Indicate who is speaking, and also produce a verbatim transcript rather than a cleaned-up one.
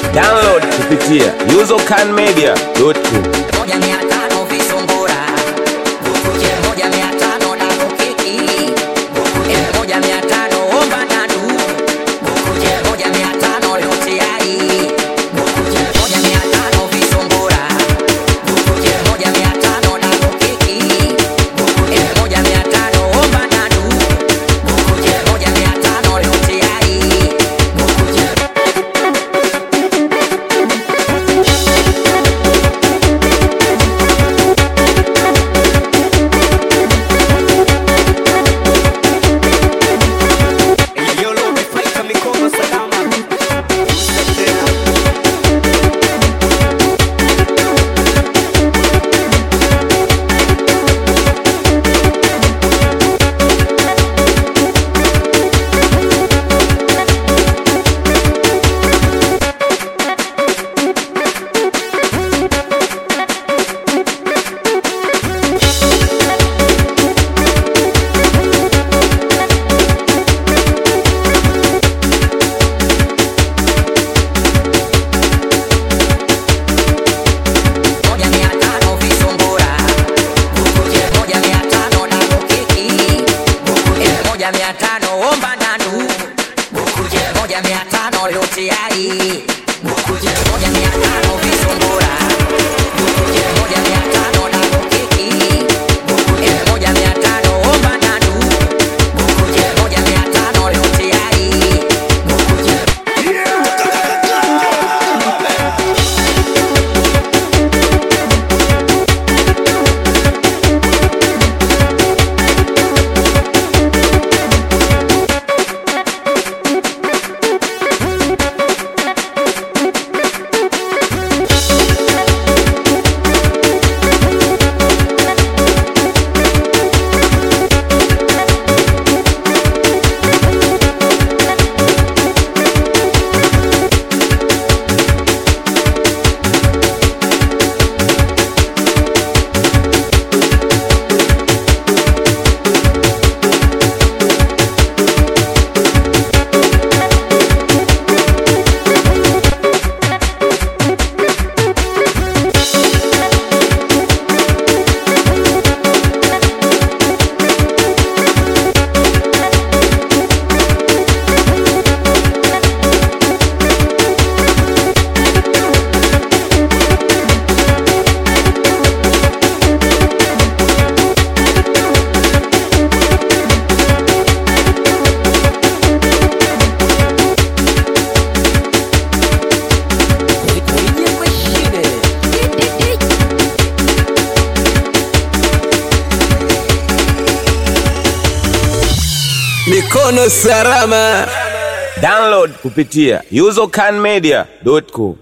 Speaker 1: Download kupitia usercan media dot com.
Speaker 2: Moja mia tano visungura Bukuje moja mia tano na kukiki Bukuje moja mia tano omba nadu Bukuje moja mia tano yote yai Bukuje moja mia tano visungura Bukuje moja mia tano na kukiki Bukuje moja mia tano omba nadu Bukuje moja mia tano yote yai Bukuje mia tano omba nanu Bukuje moja mia tano yote yai Bukuje moja mia tano visungura Bukuje moja mia tano na kukiki Bukuje moja mia tano omba nanu Bukuje moja mia tano yote yai Bukuje
Speaker 1: Mikono salama. Download kupitia usercan media dot com.